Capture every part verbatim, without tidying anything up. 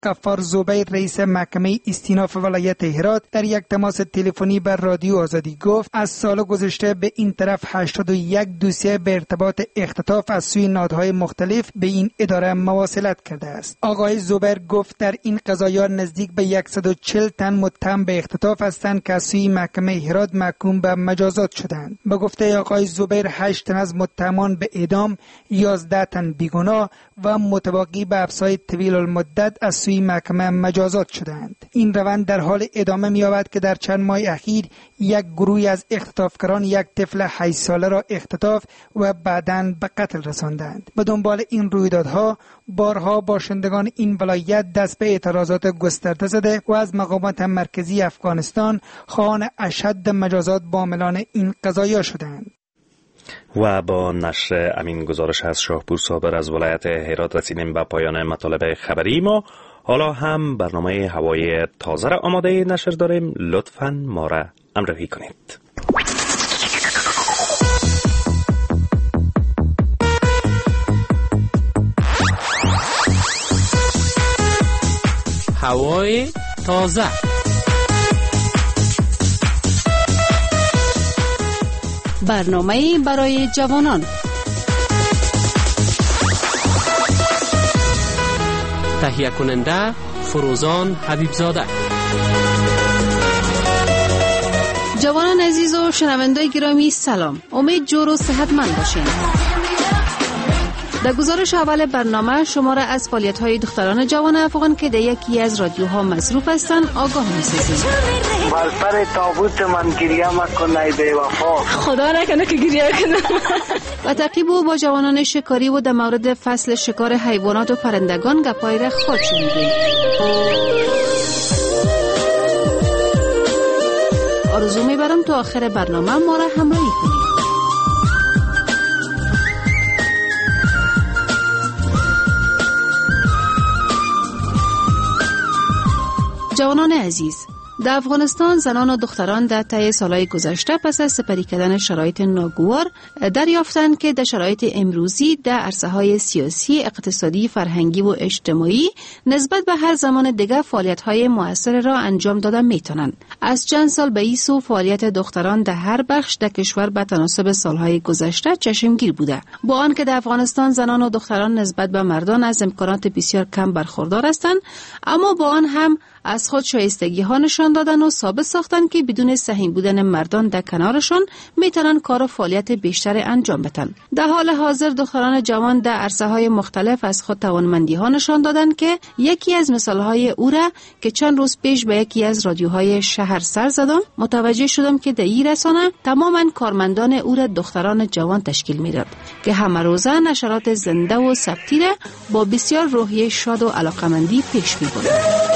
غفار زبیر رئیس محکمه استیناف ولایت هرات در یک تماس تلفنی بر رادیو آزادی گفت از سال گذشته به این طرف هشتاد و یک دوسیه به ارتباط اختطاف از سوی نهادهای مختلف به این اداره مواصلت کرده است. آقای زبیر گفت در این قضایا نزدیک به صد و چهل تن متهم به اختطاف هستند که از سوی محکمه هرات محکوم به مجازات شدند. به گفته آقای زبیر هشت تن از متهمان به اعدام، یازده تن بیگناه و متباقی به افسای طویل المدت از سوی محکمه مجازات شدند. این روند در حال ادامه می‌یابد که در چند ماه اخیر یک گروهی از اختطافگران یک طفل هشت ساله را اختطاف و بعداً به قتل رساندند. به دنبال این رویدادها بارها باشندگان این ولایت دست به اعتراضات گسترده زده و از مقامات مرکزی افغانستان خواهان اشد مجازات با عاملان این قضایا شدند. و با نشر امین گزارش از شاهپور صابر از ولایت هرات رسیدیم به پایان مطالب خبری ما. حالا هم برنامه هوای تازه را آماده نشر داریم. لطفاً ما را همراهی کنید. هوای تازه. برنامه برای جوانان. تهیه کننده فروزان حبیبزاده. جوانان عزیز و شنوندای گرامی سلام. امید جور و صحتمند باشین. در گزارش اول برنامه شما را از فعالیت‌های دختران جوان افغان که در یکی از رادیوها مصروف هستند آگاه می‌سازیم. بر سر تابوت من گریه مکن ای بی وفا. خدا نکنه که گریه کنم. و تعقیب با جوانان شکاری و در مورد فصل شکار حیوانات و پرندگان گپای را خود شنیدیم. آرزو می‌برم تا آخر برنامه ما را همراهی کنید. جوانان عزیز، در افغانستان زنان و دختران در طی سالهای گذشته پس از سپری کردن شرایط ناگوار دریافتند که در شرایط امروزی در عرصه‌های سیاسی، اقتصادی، فرهنگی و اجتماعی نسبت به هر زمان دیگر فعالیت‌های مؤثر را انجام دادن می‌توانند. از چند سال به این سو فعالیت دختران در هر بخش در کشور به تناسب سالهای گذشته چشمگیر بوده. با آنکه در افغانستان زنان و دختران نسبت به مردان از امکانات بسیار کم برخوردار هستند، اما با آن هم از خود شایستگی ها نشان دادن و ثابت ساختن که بدون سهیم بودن مردان در کنارشان میتونن کار و فعالیت بیشتر انجام بدن. در حال حاضر دختران جوان در عرصه های مختلف از خود توانمندی ها نشان دادن که یکی از مثال های او را که چند روز پیش به یکی از رادیوهای شهر سر زدم متوجه شدم که در این رسانه تماما کارمندان او را دختران جوان تشکیل میداد که همه روزه نشرات زنده و ثبتی را با بسیار روحیه شاد و علاقمندی پیش میبرند.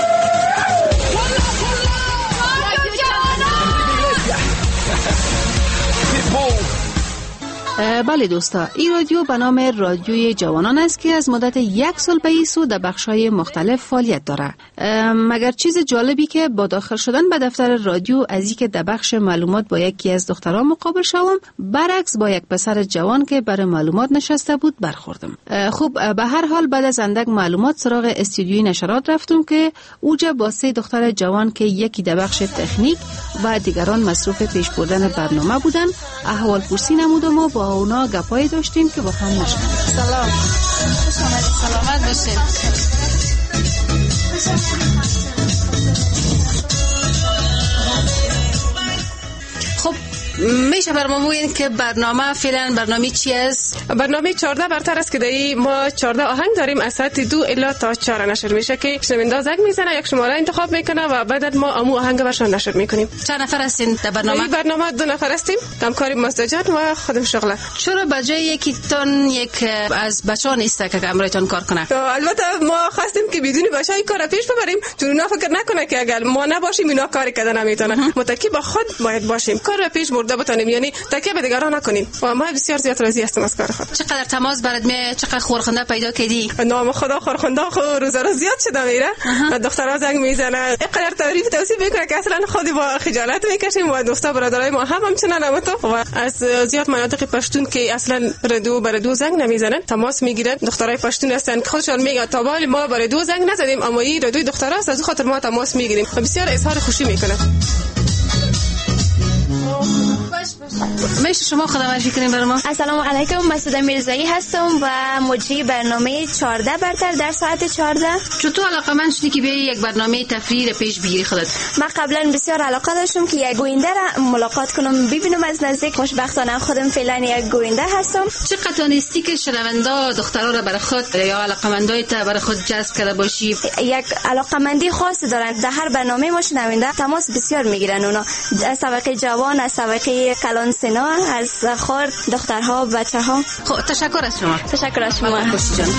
بله دوستا، این رادیو به نام رادیوی جوانان است که از مدت یک سال به این سو در بخش‌های مختلف فعالیت داره. مگر چیز جالبی که با داخل شدن به دفتر رادیو از اینکه در بخش معلومات با یکی از دختران مقابل شوم، برعکس با یک پسر جوان که برای معلومات نشسته بود برخوردم. خب به هر حال بعد از اندک معلومات سراغ استودیوی نشرات رفتم که اوجا با سه دختر جوان که یکی در بخش تکنیک و دیگران مصروف پیش بردن برنامه بودن احوال پرسی نمودم و با اونا گپایی داشتیم که با هم نشدیم. سلام. سلامت باشید. خب میشه برام بگین که برنامه فعلا برنامه چی است؟ برنامه چهارده برتر است که دایی ما چهارده آهنگ داریم از ساعت دو الی تا چهار نشر میشه که شنونده زنگ میزنه یک شماره انتخاب میکنه و بعد ما امو آهنگ برشان نشر میکنیم. چند نفر هستین در برنامه؟ در برنامه دو نفر هستیم، همکاری مازدجان و خودم شغله. چرا بجای یکی تون یک از بچه‌ها نیست که امرایتون کار کنه؟ البته ما خواستیم که بدون بچه‌ها این کارو پیش ببریم چون اونا فکر نکنه که اگر ما نباشیم اینا کار کردن نمیتونن. متکی با خود باید باشیم کار پیش برده بتونیم یعنی تکیه به دیگران نکنیم و ما بسیار زیاد راضی هستم از کار خود. چقدر تماس برات می چقدر خورخنده پیدا کردی؟ نام خدا خورخنده خو روز روز زیاد شده میره. دخترها زنگ میزنن اینقدر تعریف توصیف میکنه که اصلا خودی با خجالت میکشیم و دوستا برادرای ما هم همچنان همونطور و از زیاد مناطق پشتون که اصلا ردو بر دو زنگ نمیزنن تماس میگیرن. دخترای پشتون هستن خودشون میگن تا ولی ما بر دو زنگ نزدیم اما این ردوی دختراست از خاطر ما تماس میگیریم و بسیار اظهار خوشی میکنن. میشه شما خدا معرفی کنین برای ما؟ السلام علیکم، مسعود میرزایی هستم و مجری برنامه چهارده برتر در ساعت چهارده. چطور علاقه‌مند شدی که بیای یک برنامه تفریحی پیش بگیری خودت؟ من قبلا بسیار علاقه داشتم که یک گوینده را ملاقات کنم ببینم از نزدیک. خوشبختانه خودم فعلا یک گوینده هستم. چقدر تونستی که شنوندا دخترها را برای خود یا علاقه‌مندای تا برای خود جذب کرده باشی؟ یک علاقه‌مندی خاصی دارن. در هر برنامه ما شنونده تماس بسیار میگیرن. اونا از طبقه جوان، از طبقه کلان سنا، از خرد، دخترها، بچه‌ها. خب تشکر از شما. تشکر از شما خوشی جان.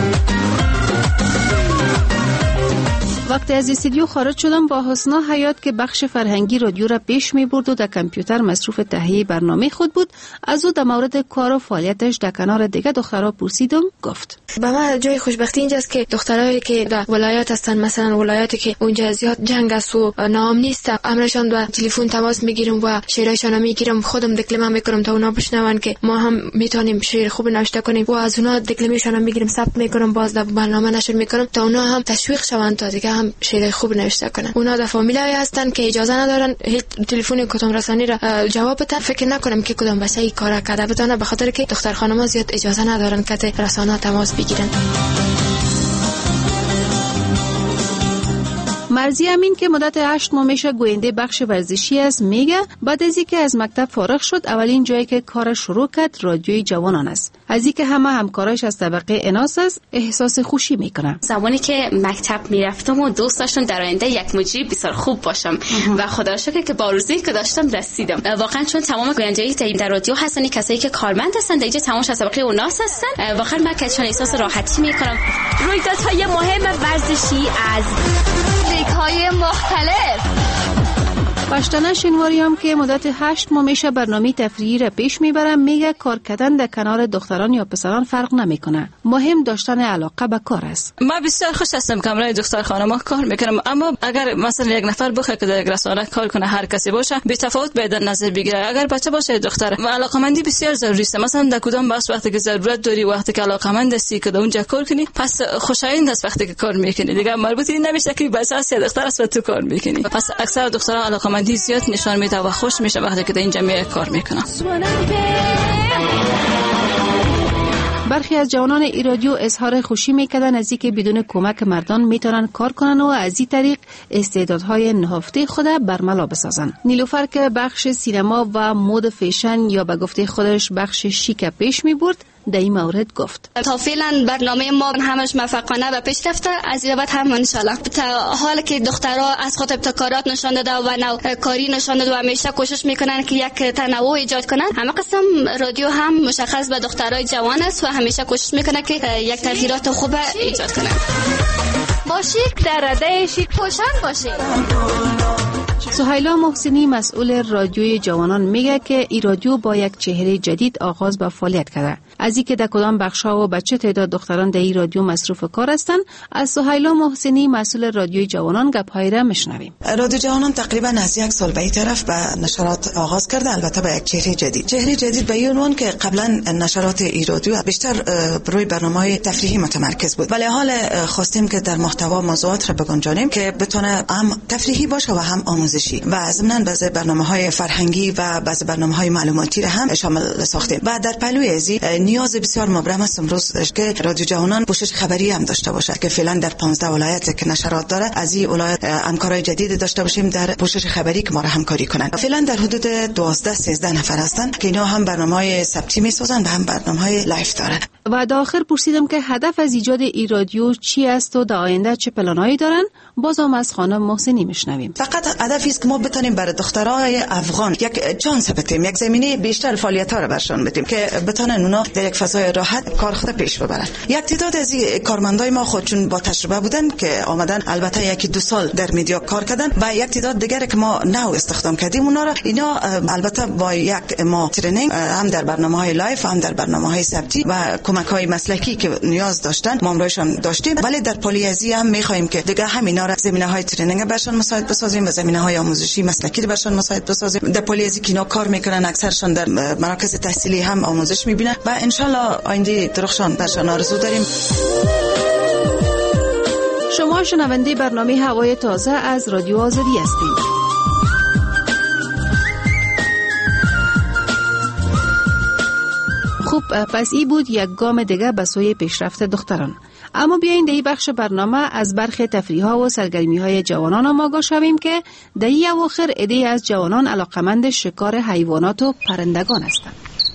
وقتی از استودیو خارج شدم با حسنا حیات که بخش فرهنگی رادیو را پیش می برد و در کامپیوتر مصروف تهیه برنامه خود بود، از او در مورد کار و فعالیتش در کنار دیگه دخترها پرسیدم. گفت با ما جای خوشبختی اینجاست که دخترایی که در ولایات هستن، مثلا ولایاتی که اونجا زیاد جنگ است و نام نیست، امرشان با تلفن تماس میگیرم و شعرشان میگیرم، خودم دکلمه میکنم تا اونا بشنون که ما هم میتونیم شعر خوب نوشته کنیم و از اونا دکلمه‌شان میگیرم ثبت میکنم، باز در برنامه نشر میکنم تا اونا هم تشویق شوند تا دیگه هم شعر خوب نوشته کنن. اونا در فامیلای هستن که اجازه ندارن هیچ تلفن کدام رسانی را جواب بدن. فکر نکنم که کدام بچه این کارا کرده بتونه، به خاطر که دختر خانم‌ها زیاد اجازه ندارن که رسانه تماس بگیرن. مرزی امین که مدت هشت ماه میشه گوینده بخش ورزشی است میگه بعد از اینکه از مکتب فارغ شد اولین جایی که کار شروع کرد رادیوی جوانان است. از اینکه همه همکاراش از طبقه اناث است احساس خوشی میکنه. زمانی که مکتب میرفتم و دوست داشتم در آینده یک مجری بسیار خوب باشم و خدا را شکر که با آرزویی که داشتم رسیدم. واقعا چون تمام گوینده در رادیو هستن کسایی که کارمند هستن، دیگه تمامش از طبقه اناث هستن، واقعا من که احساس راحتی میکنم. رویدادهای مهم ورزشی از های مختلف. پشتانه شنواریام که مدت هشت ماه میشه برنامه تفریحی را پیش میبرم میگه کار کردن در کنار دختران یا پسران فرق نمیکنه، مهم داشتن علاقه به کار است. من بسیار خوش هستم که برای دختر خانم‌ها کار میکنم، اما اگر مثلا یک نفر بخواد که در یک رسانه کار کنه هر کسی باشه بی تفاوت باید در نظر بگیره. اگر بچه باشه دختر و علاقه‌مندی بسیار ضروری است. مثلا در کدام بحث وقتی که ضرورت داری، وقتی که علاقه‌مند هستی که در اونجا کار کنی، پس خوشایند است وقتی که کار میکنی. دیگه مربوط این نمیشه که بچه است یا دختر است و تو کار میکنی. پس اکثر دخترها علاقه‌مندی زیاد نشان میده و خوش میشه وقتی که در این جمعیت کار میکنن. برخی از جوانان ای رادیو اظهار خوشی میکردن از اینکه بدون کمک مردان میتونن کار کنن و از این طریق استعدادهای نهفته خود برملا بسازن. نیلوفر که بخش سینما و مد فیشن یا به گفته خودش بخش شیک پیش میبرد، در این مورد گفت تا فعلا برنامه ما همش موفقانه و پیش رفته، از این بعد هم ان شاء الله. تا حالی که دخترها از خود ابتکارات نشان داده و نو کاری نشان داده و همیشه کوشش میکنن که یک تنوع ایجاد کنن، همه قسم رادیو هم مشخص به دخترای جوان است و همیشه کوشش میکنه که یک تغییرات خوب ایجاد کنن. با شیک در رده شیک پوشان باشید. سهیلا محسنی مسئول رادیوی جوانان میگه که این رادیو با یک چهره جدید آغاز به فعالیت کرده. از اینکه در کدام بخش‌ها و بچه تعداد دختران در این رادیو مصروف کار هستند، از سهیلا محسنی مسئول رادیوی جوانان گپ‌هایی را میشنویم. رادیو جوانان تقریبا از یک سال به این طرف به نشرات آغاز کرده، البته با یک چهره جدید. چهره جدید به این عنوان که قبلا نشرات این رادیو بیشتر روی برنامه‌های تفریحی متمرکز بود، ولی حال خواستیم که در محتوا موضوعات را بگنجانیم که بتونه هم تفریحی باشه و هم آموزشی و ضمن بعضی برنامه‌های فرهنگی و بعضی برنامه‌های معلوماتی را هم شامل ساختیم. و در پهلوی ازی نیاز بسیار مبرم است امروز که رادیو جوانان پوشش خبری هم داشته باشه که فعلا در پانزده ولایت که نشرات داره، از این ولایت همکارای جدید داشته باشیم در پوشش خبری که ما را همکاری کنن. فعلا در حدود دوازده سیزده نفر هستند که اینا هم برنامه‌های ثبتی می‌سازن و هم برنامه‌های لایو دارن. و در آخر پرسیدم که هدف از ایجاد این رادیو چی است و در آینده چه پلانایی دارن. بازم از خانم محسنی میشنویم. فقط هدفی است که ما بتونیم برای دخترای افغان یک چانس بدیم، یک زمینه بیشتر فعالیت ها رو برشان بدیم که بتونن اونا در یک فضای راحت کار خود پیش ببرن. یک تعداد از کارمندای ما خودشون با تجربه بودن که آمدن، البته یکی دو سال در میدیا کار کردن و یک تعداد دیگر که ما نو استخدام کردیم اونا را، اینا البته با یک ما ترینینگ هم در برنامه‌های لایف هم در برنامه‌های ثبتی و کمک‌های مسلکی که نیاز داشتن ما امروزشان داشتیم. ولی در پلیازی هم می‌خوایم که دیگه همینا را زمینه‌های ترینینگ برشان مساعد بسازیم و زمینه‌های آموزشی مسلکی برشان مساعد بسازیم. در پلیازی که اینا کار میکنن اکثرشان در مراکز تحصیلی هم آموزش میبینن و ان شاء الله آینده درخشان برشان آرزو داریم. شما شنونده برنامه هوای تازه از رادیو آزادی هستید. خب پس ای بود یک گام دیگه به سوی پیشرفت دختران. اما بیاین در این بخش برنامه از برخی تفریح‌ها و سرگرمی‌های جوانان آگاه شویم که در این اواخر عده‌ای از جوانان علاقمند شکار حیوانات و پرندگان هستند.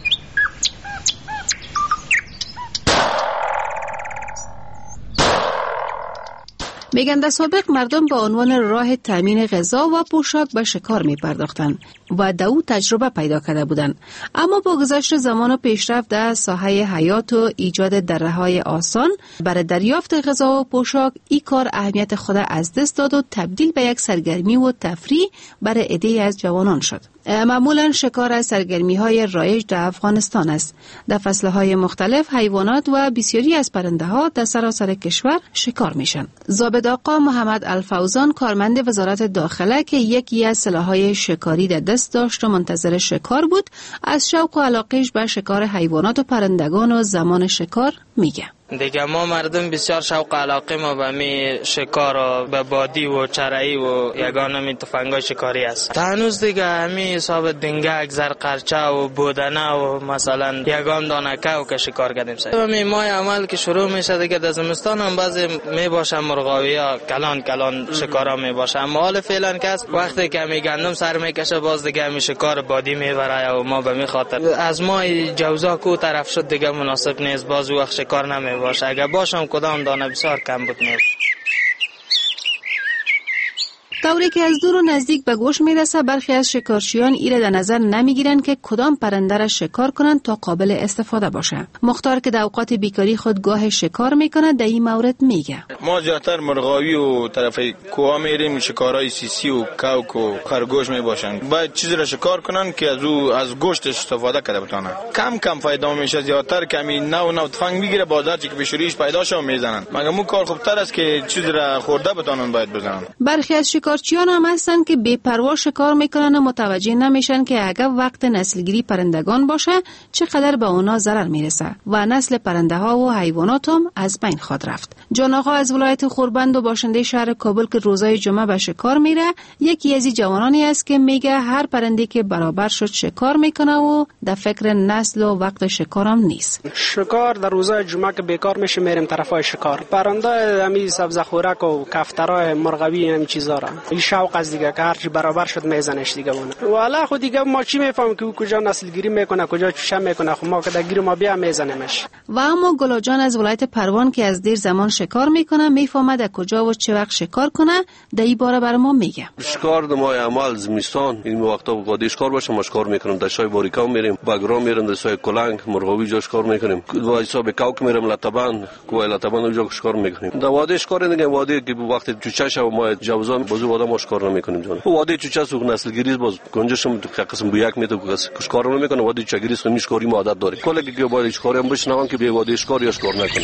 میگن در سابق مردم با عنوان راه تامین غذا و پوشاک به شکار می پرداختند و در او تجربه پیدا کرده بودند. اما با گذشت زمان و پیشرفت در ساحه حیات و ایجاد دره‌های آسان برای دریافت غذا و پوشاک، این کار اهمیت خود از دست داد و تبدیل به یک سرگرمی و تفریح برای عده‌ای از جوانان شد. معمولا شکار از سرگرمی‌های رایج در افغانستان است. در فصل‌های مختلف حیوانات و بسیاری از پرنده‌ها در سراسر کشور شکار میشن. ضابط آقا محمد الفوزان، کارمند وزارت داخله که یکی از سلاح‌های شکاری در دست داشت و منتظر شکار بود، از شوق و علاقه‌اش به شکار حیوانات و پرندگان و زمان شکار میگه. دیگه ما مردم بسیار شوق علاقه ما به می شکار و به بادی و چرایی و یگانه می تفنگای شکاری است. تا هنوز دیگه همی حساب دنگک، زرقرچه و بودنه و مثلا یگان دانکه و که شکار کردیم سه. و ماه عمل که شروع میشه دیگه در زمستان هم بعضی می باشه مرغاوی ها کلان کلان شکارا می باشه. اما حال فعلا کس وقتی که می گندم سر میکشه باز دیگه می شکار بادی می برای و ما به می خاطر از ما جوزا کو طرف شد دیگه مناسب نیست، باز وقت شکار نمی باشه. اگر باشم کدام دانه بسیار کم بود نیست. طوری که از دور و نزدیک به گوش میرسه برخی از شکارچیان ایره در نظر نمیگیرن که کدام پرنده را شکار کنن تا قابل استفاده باشه. مختار که در اوقات بیکاری خود گاه شکار میکنه در این مورد میگه ما زیادتر مرغاوی و طرف کوه میریم، شکارهای سیسی و کوک و خرگوش میباشن. باید چیزی را شکار کنن که از او از گوشتش استفاده کرده بتونن. کم کم فایده میشه، زیادتر کمی نو نو تفنگ میگیره بازار چه که بشوریش پیدا شه میزنن. مگر مو کار خوبتر است که چیزی را خورده بتونن باید بزنن. برخی از شکارچیان هم هستن که بی پروا شکار میکنن و متوجه نمیشن که اگر وقت نسلگیری پرندگان باشه چقدر به اونا ضرر میرسه و نسل پرنده ها و حیوانات هم از بین خواهد رفت. جان آقا از ولایت خوربند و باشنده شهر کابل که روزای جمعه به شکار میره، یکی از جوانانی است که میگه هر پرنده که برابر شد شکار میکنه و در فکر نسل و وقت شکار هم نیست. شکار در روزای جمعه که بیکار میشه میریم طرفای شکار. پرنده همی سبزه خوراک و کفترای مرغوی همین چیزا را شوق از دیگه که هرچی برابر شد میزنش دیگه اون. والا خود دیگه ما چی میفهمیم که کجا نسل گیری میکنه کجا چوشه میکنه، خب ما که در گیر ما بیا میزنیمش. و اما گلا جان از ولایت پروان که از دیر زمان شکار میکنه میفهمه در کجا و چه وقت شکار کنه، در این باره بر ما میگه. شکار در ماه عمل زمستان این وقتا وقتی شکار باشه ما شکار میکنیم، در شای باریکا میریم، باگرا میریم، در شای کلنگ مرغاوی جا شکار میکنیم، و حساب کوک میریم، لطبان کوه لطبان اونجا شکار میکنیم. در وادی شکار دیگه وادی که وقتی چوچه شو ما جوزان بازو وادا ما شکار نمیکنیم جون. وادی چوچه سوق نسلگیری باز گنجش هم قسم بیاک میته شکار نمیکنه، وادی چگیری خمی شکاری ما عادت داره. کلی که باید شکاری هم بشنوان که به وادی شکار یا شکار نکنه.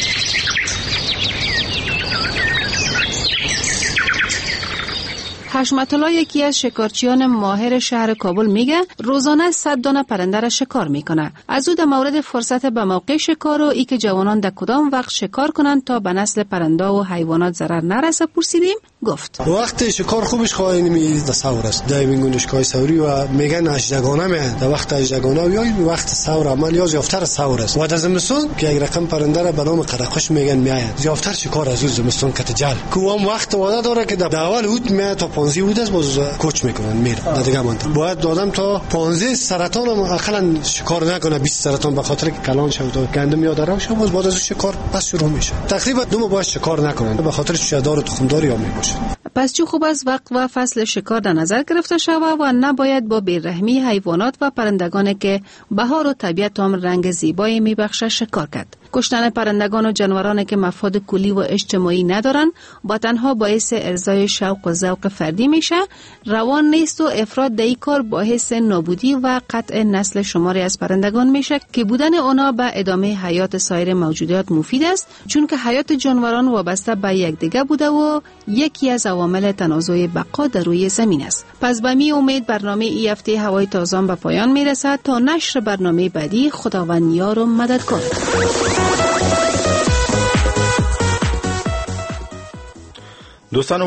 حشمت الله یکی از شکارچیان ماهر شهر کابل میگه روزانه صد دانه پرنده را شکار میکنه. از او در مورد فرصت به موقع شکار و ای که جوانان در کدام وقت شکار کنند تا به نسل پرنده و حیوانات ضرر نرسه پرسیدیم. گفت وقت شکار خوبش خواهی نمی تصور است دائمی گندشکای سوری و میگن اژدگانه میاد در وقت اژدگانه یا وقت ثور عمل یا زیافتر ثور است و در زمستون که یک رقم پرنده را به نام قرقش میگن میاد زیافتر شکار از او زمستون کتجل کوام وقت وعده داره که در اول اوت میاد تا پانزده بوده است باز کوچ میکنن میره دیگه منطقه. باید آدم تا پانزده سرطان هم اقلا شکار نکنه، بیست سرطان به خاطر که کلان شود و گندم یا درو شود باز بعد از شکار پس شروع میشه. تقریبا دو ماه باید شکار نکنن به خاطر شیردار و تخمداری هم میباشه. پس چه خوب است وقت و فصل شکار در نظر گرفته شود و نباید با بیرحمی حیوانات و پرندگانی که بهار و طبیعت هم رنگ زیبایی میبخشه شکار کرد. کشتن پرندگان و جانورانی که مفاد کلی و اجتماعی ندارن با تنها باعث ارضای شوق و ذوق فردی میشه، روان نیست و افراد در این کار باعث نابودی و قطع نسل شماری از پرندگان میشه که بودن اونا به ادامه حیات سایر موجودات مفید است، چون که حیات جانوران وابسته به یکدیگر بوده و یکی از عوامل تنوع بقا در روی زمین است. پس به می امید برنامه ای هفته هوای تازه به پایان میرسد. تا نشر برنامه بعدی خداوند یار و مددکار. دوستان